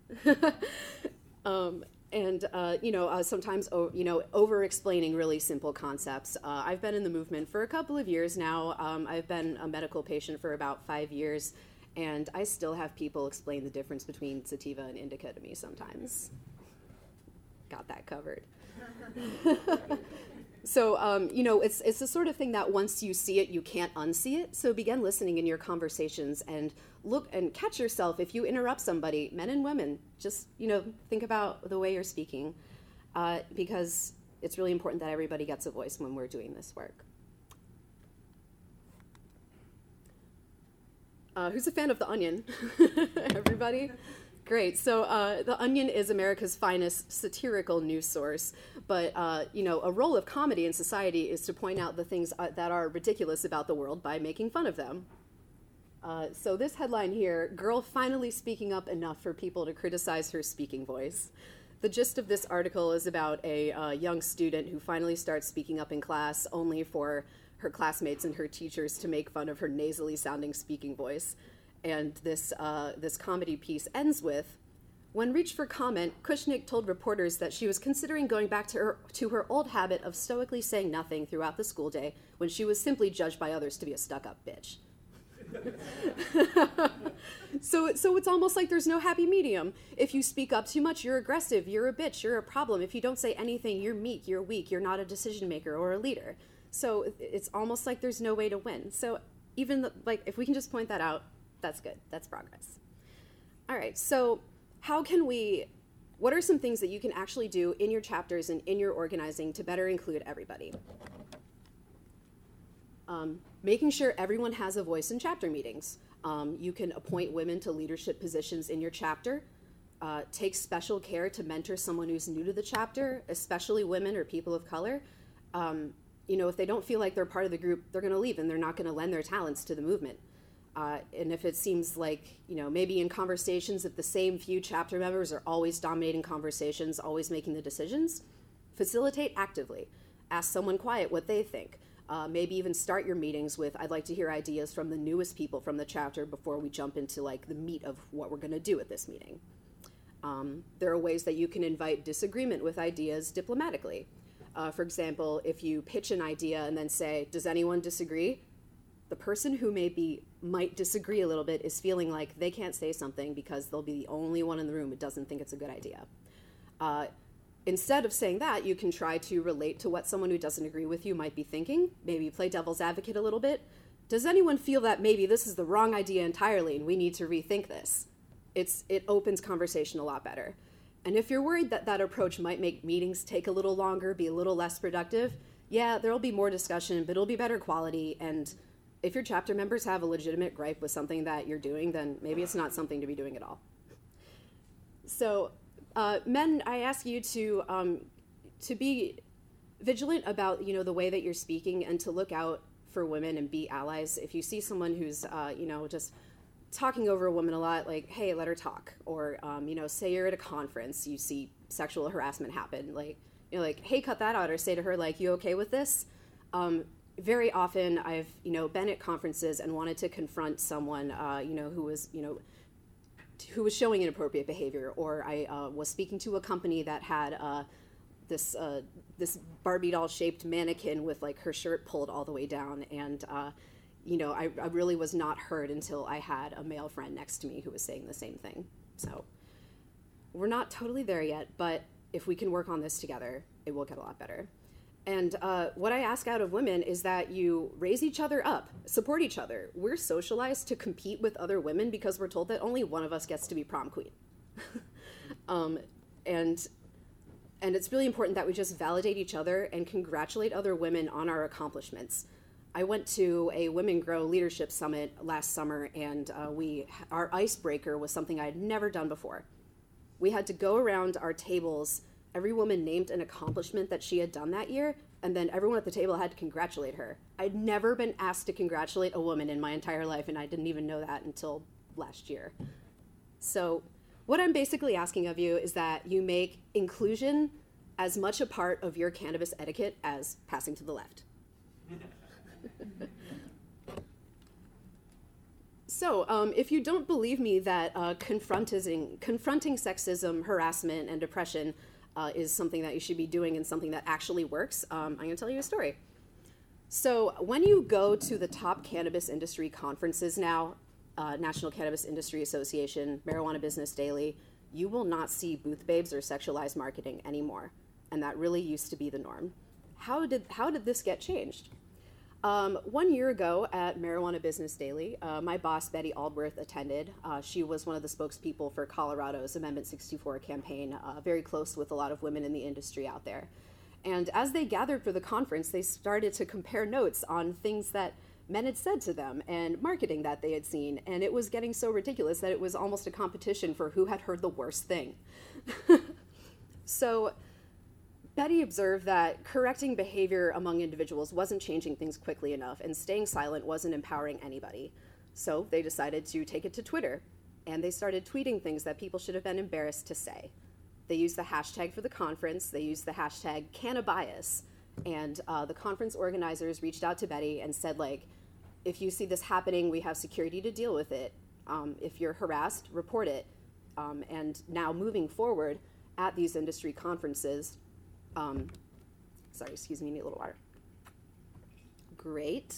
Sometimes, over-explaining really simple concepts. I've been in the movement for a couple of years now. I've been a medical patient for about 5 years, and I still have people explain the difference between sativa and indica to me sometimes. Got that covered. So, it's the sort of thing that once you see it, you can't unsee it. So begin listening in your conversations and look and catch yourself if you interrupt somebody, men and women. Just, think about the way you're speaking because it's really important that everybody gets a voice when we're doing this work. Who's a fan of The Onion? Everybody? Great. So The Onion is America's finest satirical news source. But, a role of comedy in society is to point out the things that are ridiculous about the world by making fun of them. So this headline here, girl finally speaking up enough for people to criticize her speaking voice. The gist of this article is about a young student who finally starts speaking up in class only for her classmates and her teachers to make fun of her nasally sounding speaking voice. And this comedy piece ends with, when reached for comment, Kushnick told reporters that she was considering going back to her old habit of stoically saying nothing throughout the school day when she was simply judged by others to be a stuck-up bitch. So it's almost like there's no happy medium. If you speak up too much, you're aggressive, you're a bitch, you're a problem. If you don't say anything, you're meek, you're weak, you're not a decision maker or a leader. So it's almost like there's no way to win. So even if we can just point that out, that's good. That's progress. All right, so what are some things that you can actually do in your chapters and in your organizing to better include everybody? Making sure everyone has a voice in chapter meetings. You can appoint women to leadership positions in your chapter. Take special care to mentor someone who's new to the chapter, especially women or people of color. If they don't feel like they're part of the group, they're going to leave and they're not going to lend their talents to the movement. And if it seems like, maybe in conversations, if the same few chapter members are always dominating conversations, always making the decisions, facilitate actively. Ask someone quiet what they think. Maybe even start your meetings with, I'd like to hear ideas from the newest people from the chapter before we jump into like the meat of what we're going to do at this meeting. There are ways that you can invite disagreement with ideas diplomatically. For example, if you pitch an idea and then say, does anyone disagree? The person who might disagree a little bit is feeling like they can't say something because they'll be the only one in the room who doesn't think it's a good idea. Instead of saying that, you can try to relate to what someone who doesn't agree with you might be thinking. Maybe play devil's advocate a little bit. Does anyone feel that maybe this is the wrong idea entirely and we need to rethink this? It opens conversation a lot better. And if you're worried that that approach might make meetings take a little longer, be a little less productive, yeah, there'll be more discussion, but it'll be better quality. And if your chapter members have a legitimate gripe with something that you're doing, then maybe it's not something to be doing at all. So, men, I ask you to be vigilant about, the way that you're speaking and to look out for women and be allies. If you see someone who's, just talking over a woman a lot, like, hey, let her talk. Or, say you're at a conference, you see sexual harassment happen, like, hey, cut that out, or say to her, like, you okay with this? Very often I've, been at conferences and wanted to confront someone, who was showing inappropriate behavior, or I was speaking to a company that had this Barbie doll shaped mannequin with like her shirt pulled all the way down, and I really was not heard until I had a male friend next to me who was saying the same thing. So we're not totally there yet, but if we can work on this together, it will get a lot better. And what I ask out of women is that you raise each other up, support each other. We're socialized to compete with other women because we're told that only one of us gets to be prom queen. And it's really important that we just validate each other and congratulate other women on our accomplishments. I went to a Women Grow Leadership Summit last summer, and our icebreaker was something I had never done before. We had to go around our tables. Every woman named an accomplishment that she had done that year, and then everyone at the table had to congratulate her. I'd never been asked to congratulate a woman in my entire life, and I didn't even know that until last year. So what I'm basically asking of you is that you make inclusion as much a part of your cannabis etiquette as passing to the left. So, if you don't believe me that confronting sexism, harassment, and oppression is something that you should be doing and something that actually works, I'm going to tell you a story. So, when you go to the top cannabis industry conferences now, National Cannabis Industry Association, Marijuana Business Daily, you will not see booth babes or sexualized marketing anymore, and that really used to be the norm. How did this get changed? 1 year ago at Marijuana Business Daily, my boss, Betty Aldworth, attended. She was one of the spokespeople for Colorado's Amendment 64 campaign, very close with a lot of women in the industry out there. And as they gathered for the conference, they started to compare notes on things that men had said to them and marketing that they had seen. And it was getting so ridiculous that it was almost a competition for who had heard the worst thing. So Betty observed that correcting behavior among individuals wasn't changing things quickly enough, and staying silent wasn't empowering anybody. So they decided to take it to Twitter, and they started tweeting things that people should have been embarrassed to say. They used the hashtag for the conference, they used the hashtag Cannabias, and the conference organizers reached out to Betty and said, like, if you see this happening, we have security to deal with it. If you're harassed, report it. And now moving forward at these industry conferences, sorry, excuse me, I need a little water. Great.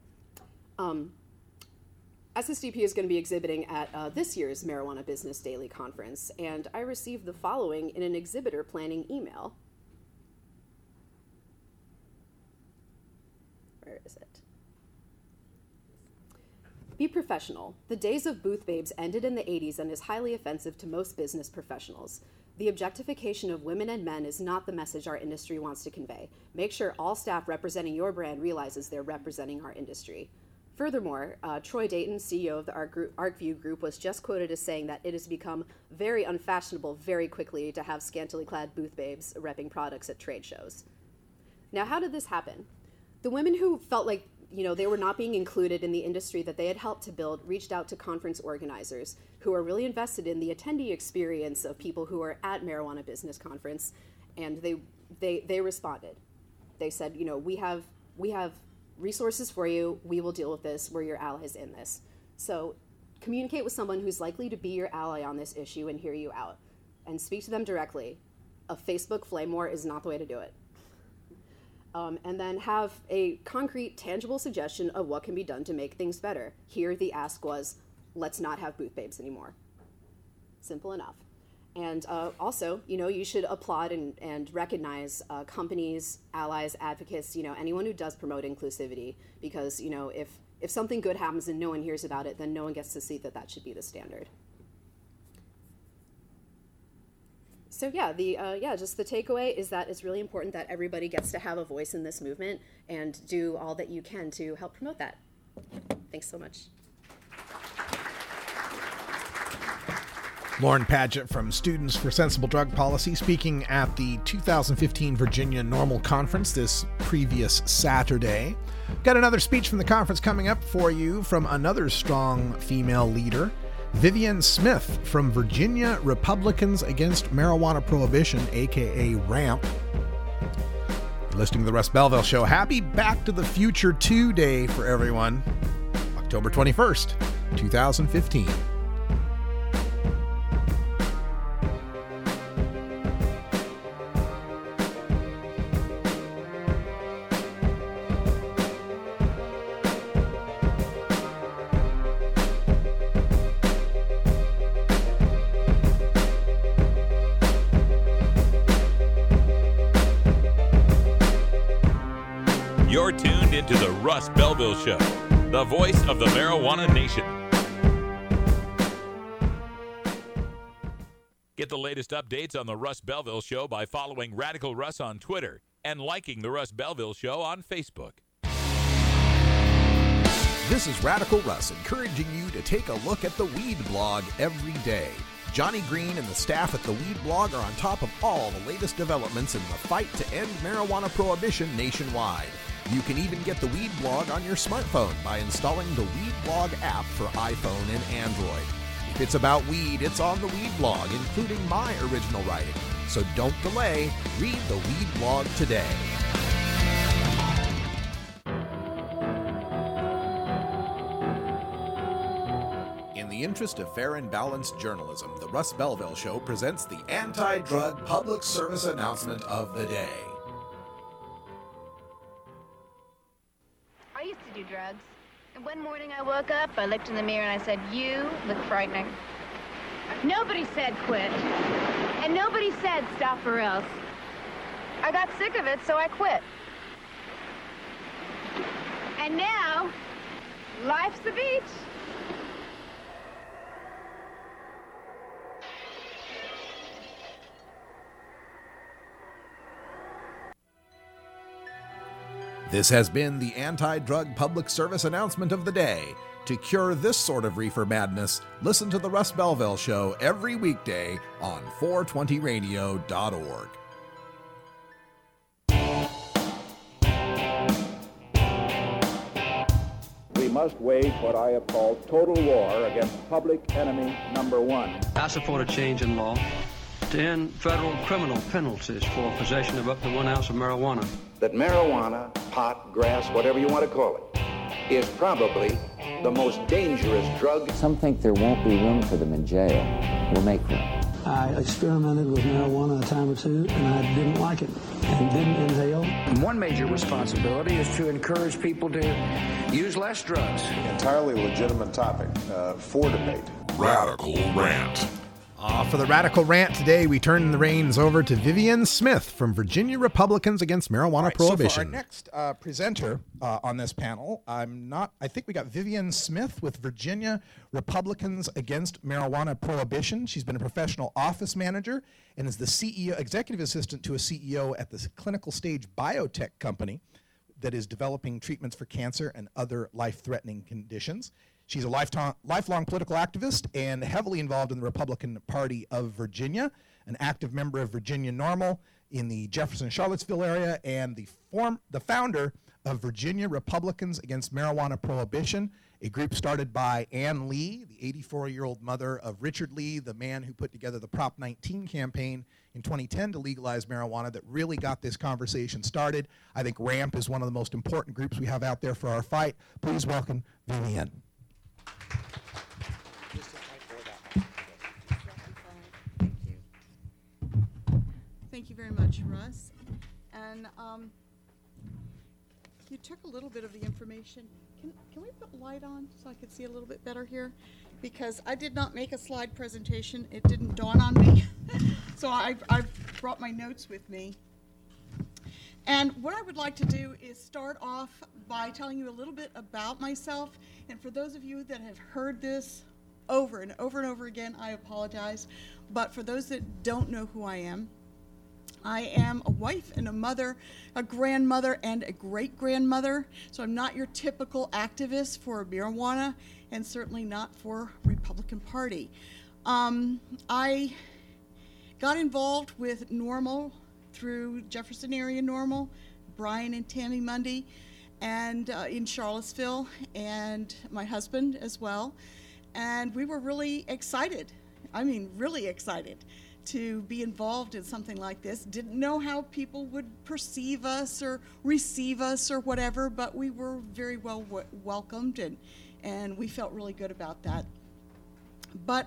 SSDP is going to be exhibiting at this year's Marijuana Business Daily Conference, and I received the following in an exhibitor planning email. Where is it? Be professional. The days of booth babes ended in the 80s and is highly offensive to most business professionals. The objectification of women and men is not the message our industry wants to convey. Make sure all staff representing your brand realizes they're representing our industry. Furthermore, Troy Dayton, CEO of the ArcView Group, was just quoted as saying that it has become very unfashionable very quickly to have scantily clad booth babes repping products at trade shows. Now, how did this happen? The women who felt like they were not being included in the industry that they had helped to build, reached out to conference organizers who are really invested in the attendee experience of people who are at Marijuana Business Conference, and they responded. They said, we have resources for you. We will deal with this. We're your allies in this. So communicate with someone who's likely to be your ally on this issue and hear you out, and speak to them directly. A Facebook flame war is not the way to do it. And then have a concrete, tangible suggestion of what can be done to make things better. Here, the ask was, let's not have booth babes anymore. Simple enough. And also, you should applaud and recognize companies, allies, advocates, anyone who does promote inclusivity, because, if something good happens and no one hears about it, then no one gets to see that should be the standard. So just the takeaway is that it's really important that everybody gets to have a voice in this movement and do all that you can to help promote that. Thanks so much. Lauren Padgett from Students for Sensible Drug Policy speaking at the 2015 Virginia NORML Conference this previous Saturday. Got another speech from the conference coming up for you from another strong female leader, Vivian Smith from Virginia Republicans Against Marijuana Prohibition, aka RAMP. Listening to the Russ Belville Show. Happy Back to the Future 2 Day for everyone. October 21st, 2015. You're tuned into the Russ Belville Show, the voice of the marijuana nation. Get the latest updates on the Russ Belville Show by following Radical Russ on Twitter and liking the Russ Belville Show on Facebook. This is Radical Russ encouraging you to take a look at the Weed Blog every day. Johnny Green and the staff at the Weed Blog are on top of all the latest developments in the fight to end marijuana prohibition nationwide. You can even get the Weed Blog on your smartphone by installing the Weed Blog app for iPhone and Android. If it's about weed, it's on the Weed Blog, including my original writing. So don't delay. Read the Weed Blog today. In the interest of fair and balanced journalism, the Russ Belville Show presents the anti-drug public service announcement of the day. I used to do drugs. And one morning I woke up, I looked in the mirror and I said, "You look frightening." Nobody said quit. And nobody said stop or else. I got sick of it, so I quit. And now, life's the beach. This has been the anti-drug public service announcement of the day. To cure this sort of reefer madness, listen to the Russ Belville Show every weekday on 420radio.org. We must wage what I have called total war against public enemy number one. I support a change in law to end federal criminal penalties for possession of up to 1 ounce of marijuana. That marijuana, pot, grass, whatever you want to call it, is probably the most dangerous drug. Some think there won't be room for them in jail. We'll make room. I experimented with marijuana a time or two, and I didn't like it and didn't inhale. One major responsibility is to encourage people to use less drugs. Entirely legitimate topic for debate. Radical Rant. For the Radical Rant today, we turn the reins over to Vivian Smith from Virginia Republicans Against Marijuana Prohibition. So for our next presenter on this panel, I think we got Vivian Smith with Virginia Republicans Against Marijuana Prohibition. She's been a professional office manager and is the CEO, executive assistant to a CEO at this clinical stage biotech company that is developing treatments for cancer and other life-threatening conditions. She's a lifelong political activist and heavily involved in the Republican Party of Virginia, an active member of Virginia NORML in the Jefferson-Charlottesville area, and the founder of Virginia Republicans Against Marijuana Prohibition, a group started by Ann Lee, the 84-year-old mother of Richard Lee, the man who put together the Prop 19 campaign in 2010 to legalize marijuana that really got this conversation started. I think RAMP is one of the most important groups we have out there for our fight. Please welcome Vivian. Thank you very much, Russ. And you took a little bit of the information. Can we put light on so I can see a little bit better here? Because I did not make a slide presentation. It didn't dawn on me. So I brought my notes with me. And what I would like to do is start off by telling you a little bit about myself. And for those of you that have heard this over and over and over again, I apologize. But for those that don't know who I am a wife and a mother, a grandmother, and a great-grandmother. So I'm not your typical activist for marijuana, and certainly not for Republican Party. I got involved with NORML through Jefferson Area NORML, Brian and Tammy Mundy, and in Charlottesville, and my husband as well. And we were really excited. I mean, really excited to be involved in something like this. Didn't know how people would perceive us or receive us or whatever, but we were very well welcomed, and we felt really good about that. But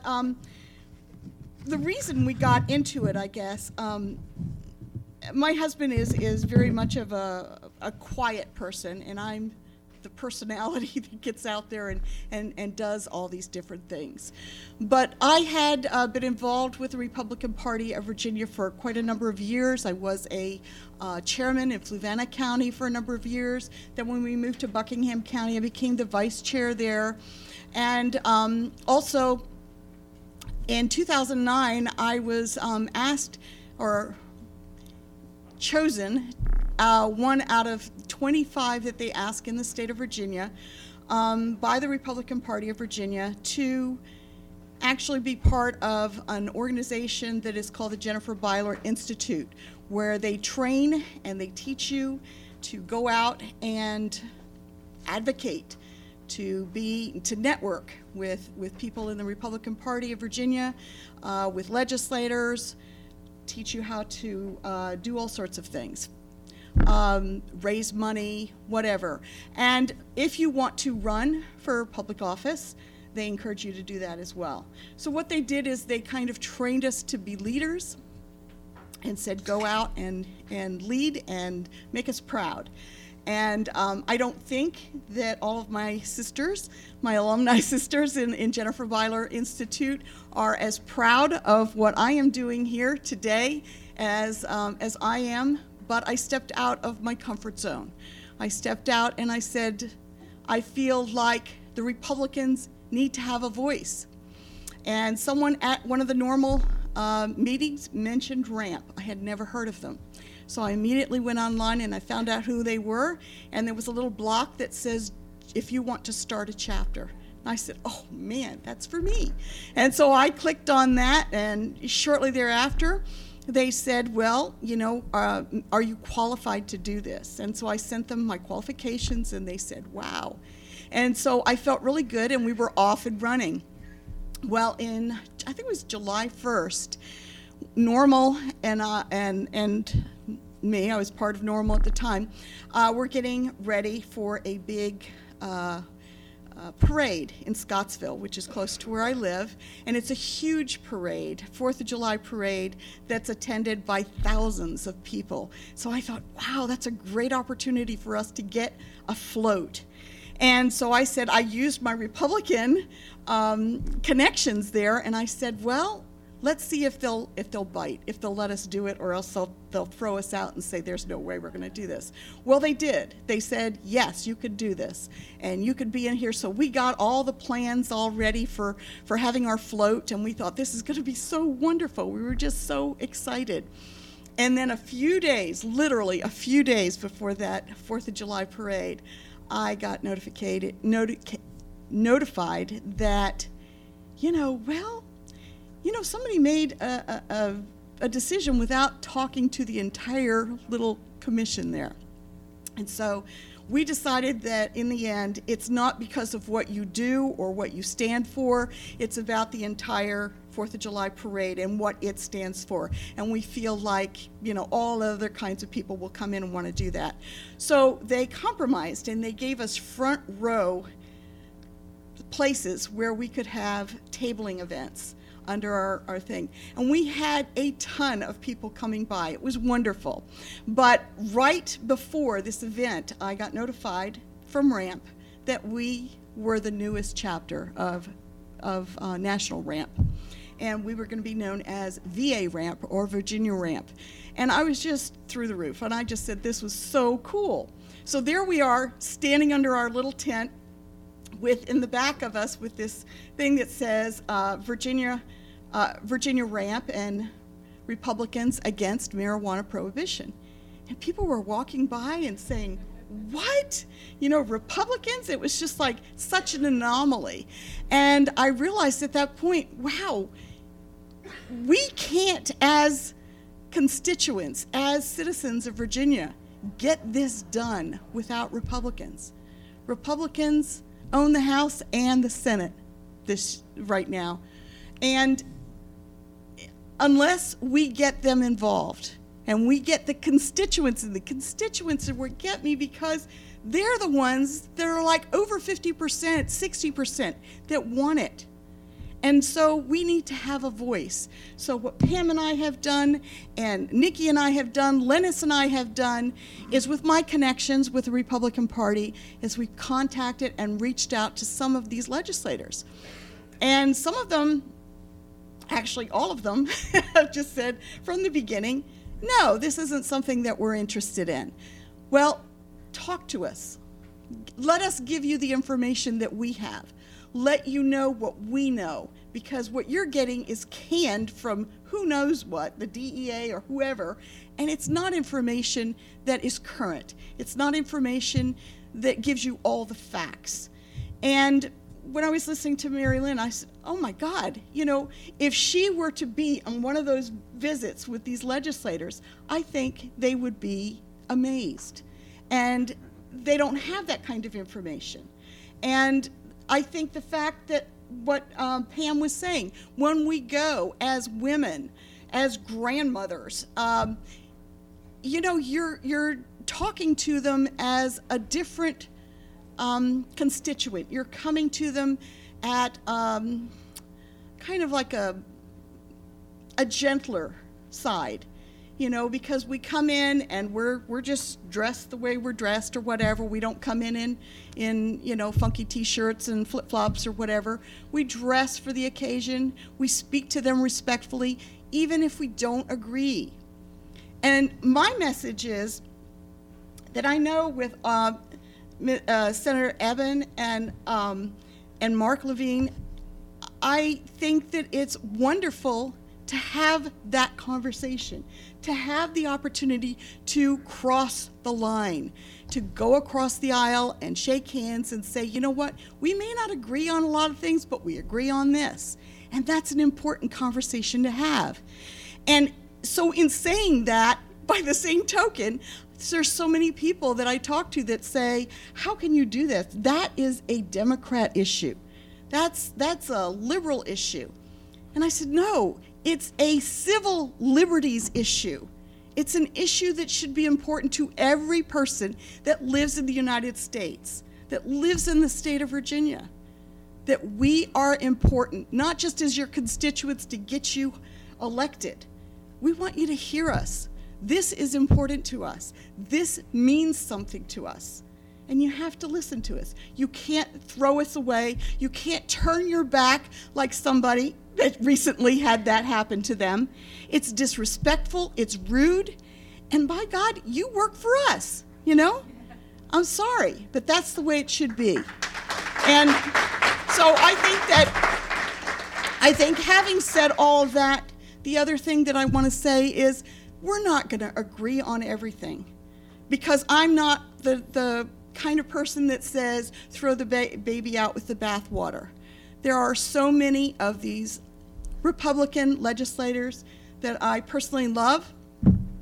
the reason we got into it, I guess, my husband is very much of a quiet person, and I'm the personality that gets out there and does all these different things. But I had been involved with the Republican Party of Virginia for quite a number of years. I was a chairman in Fluvanna County for a number of years. Then when we moved to Buckingham County, I became the vice chair there. And also in 2009, I was asked or chosen one out of 25 that they ask in the state of Virginia by the Republican Party of Virginia to actually be part of an organization that is called the Jennifer Byler Institute, where they train and they teach you to go out and advocate, to network with people in the Republican Party of Virginia, with legislators, teach you how to do all sorts of things. Raise money, whatever. And if you want to run for public office, they encourage you to do that as well. So what they did is they kind of trained us to be leaders and said, go out and lead and make us proud. And I don't think that all of my sisters, my alumni sisters in Jennifer Byler Institute, are as proud of what I am doing here today as I am. But I stepped out of my comfort zone. I stepped out and I said, I feel like the Republicans need to have a voice. And someone at one of the NORML meetings mentioned RAMP. I had never heard of them. So I immediately went online and I found out who they were, and there was a little block that says, if you want to start a chapter. And I said, oh man, that's for me. And so I clicked on that, and shortly thereafter, they said, well, you know, are you qualified to do this? And so I sent them my qualifications, and they said, wow. And so I felt really good, and we were off and running. Well, I think it was July 1st, NORML and me, I was part of NORML at the time, we're getting ready for a big parade in Scottsville, which is close to where I live, and it's a huge parade, 4th of July parade, that's attended by thousands of people. So I thought, wow, that's a great opportunity for us to get afloat. And so I said, I used my Republican connections there, and I said, well, let's see if they'll bite, if they'll let us do it, or else they'll throw us out and say there's no way we're going to do this. Well, they did. They said, yes, you could do this, and you could be in here. So we got all the plans all ready for having our float, and we thought this is going to be so wonderful. We were just so excited. And then a few days, literally a few days before that 4th of July parade, I got notified that, somebody made a decision without talking to the entire little commission there. And so we decided that in the end, it's not because of what you do or what you stand for, it's about the entire 4th of July parade and what it stands for. And we feel like, all other kinds of people will come in and want to do that. So they compromised and they gave us front row places where we could have tabling events under our thing. And we had a ton of people coming by. It was wonderful. But right before this event, I got notified from RAMP that we were the newest chapter of National RAMP. And we were going to be known as VA RAMP or Virginia RAMP. And I was just through the roof. And I just said, this was so cool. So there we are, standing under our little tent with, in the back of us, with this thing that says Virginia RAMP and Republicans Against Marijuana Prohibition. And people were walking by and saying, what? Republicans? It was just like such an anomaly. And I realized at that point, wow, we can't, as constituents, as citizens of Virginia, get this done without Republicans. Republicans own the House and the Senate right now. And unless we get them involved and we get the constituents, and the constituents are what get me, because they're the ones that are like over 50%, 60% that want it. And so we need to have a voice. So what Pam and I have done, and Nikki and I have done, Lennis and I have done, is with my connections with the Republican Party, is we contacted and reached out to some of these legislators. And some of them, actually all of them, have just said from the beginning, no, this isn't something that we're interested in. Well, talk to us. Let us give you the information that we have. Let you know what we know, because what you're getting is canned from who knows what, the DEA or whoever, and it's not information that is current. It's not information that gives you all the facts. And when I was listening to Mary Lynn, I said, oh my God, if she were to be on one of those visits with these legislators, I think they would be amazed. And they don't have that kind of information. And I think the fact that what Pam was saying, when we go as women, as grandmothers, you're talking to them as a different constituent. You're coming to them at kind of like a gentler side, because we come in and we're just dressed the way we're dressed or whatever. We don't come in funky t-shirts and flip-flops or whatever. We dress for the occasion. We speak to them respectfully, even if we don't agree. And my message is that I know with Senator Eben and Mark Levine, I think that it's wonderful to have that conversation, to have the opportunity to cross the line, to go across the aisle and shake hands and say, you know what, we may not agree on a lot of things, but we agree on this. And that's an important conversation to have. And so in saying that, by the same token, there's so many people that I talk to that say, how can you do this? That is a Democrat issue. That's a liberal issue. And I said, no, it's a civil liberties issue. It's an issue that should be important to every person that lives in the United States, that lives in the state of Virginia, that we are important, not just as your constituents to get you elected. We want you to hear us. This is important to us. This means something to us. And you have to listen to us. You can't throw us away. You can't turn your back like somebody that recently had that happen to them. It's disrespectful. It's rude. And by God, you work for us, I'm sorry, but that's the way it should be. And so I think having said all of that, the other thing that I want to say is we're not going to agree on everything, because I'm not the kind of person that says throw the baby out with the bathwater. There are so many of these Republican legislators that I personally love,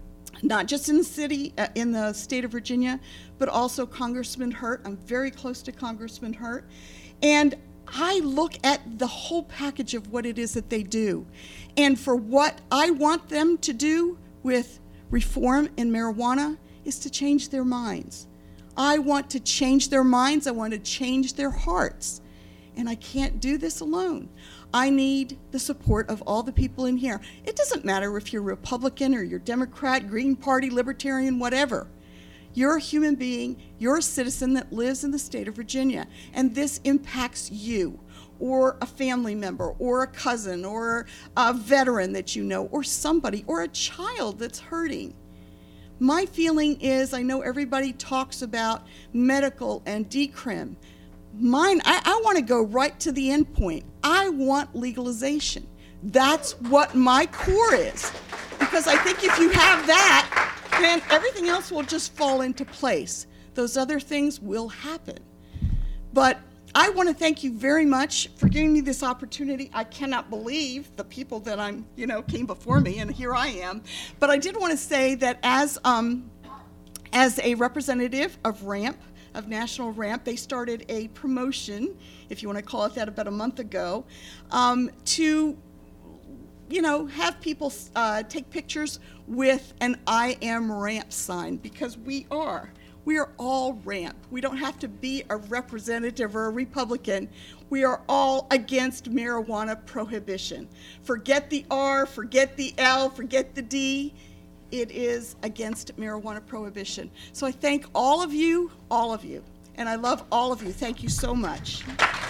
not just in the city, in the state of Virginia, but also Congressman Hurt. I'm very close to Congressman Hurt. And I look at the whole package of what it is that they do. And for what I want them to do with reform in marijuana is to change their minds. I want to change their minds. I want to change their hearts. And I can't do this alone. I need the support of all the people in here. It doesn't matter if you're Republican or you're Democrat, Green Party, Libertarian, whatever. You're a human being, you're a citizen that lives in the state of Virginia, and this impacts you, or a family member, or a cousin, or a veteran that you know, or somebody, or a child that's hurting. My feeling is, I know everybody talks about medical and decrim. Mine, I want to go right to the end point. I want legalization. That's what my core is. Because I think if you have that, then everything else will just fall into place. Those other things will happen. But I want to thank you very much for giving me this opportunity. I cannot believe the people that came before me, and here I am. But I did want to say that as a representative of RAMP, of National RAMP, they started a promotion, if you want to call it that, about a month ago, to have people take pictures with an I Am RAMP sign, because we are all RAMP. We don't have to be a representative or a Republican. We are all against marijuana prohibition. Forget the R, forget the L, forget the D. It is against marijuana prohibition. So I thank all of you, and I love all of you. Thank you so much.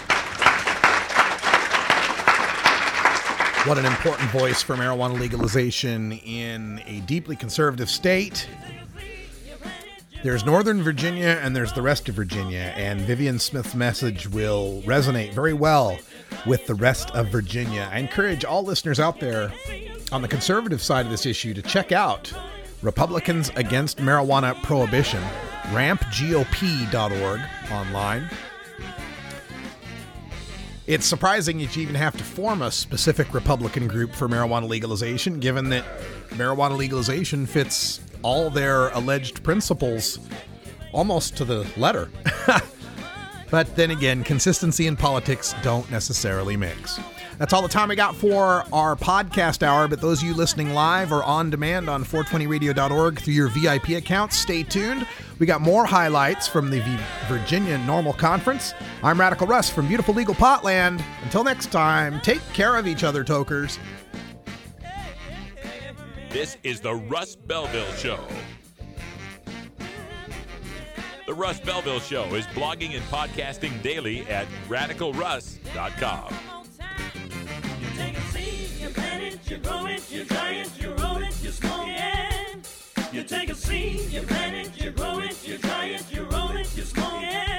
What an important voice for marijuana legalization in a deeply conservative state. There's Northern Virginia and there's the rest of Virginia, and Vivian Smith's message will resonate very well with the rest of Virginia. I encourage all listeners out there on the conservative side of this issue to check out Republicans Against Marijuana Prohibition, rampgop.org online. It's surprising that you even have to form a specific Republican group for marijuana legalization, given that marijuana legalization fits all their alleged principles almost to the letter. But then again, consistency and politics don't necessarily mix. That's all the time we got for our podcast hour, but those of you listening live or on demand on 420radio.org through your VIP accounts, stay tuned. We got more highlights from the Virginia Normal Conference. I'm Radical Russ from beautiful legal Potland. Until next time, take care of each other, tokers. This is the Russ Belville Show. The Russ Belville Show is blogging and podcasting daily at radicalruss.com. You take a seed, you plant it, you grow it, you dry it, you roll it, you smoke it. You take a seed, you plant it, you grow it, you dry it, you roll it, you smoke it.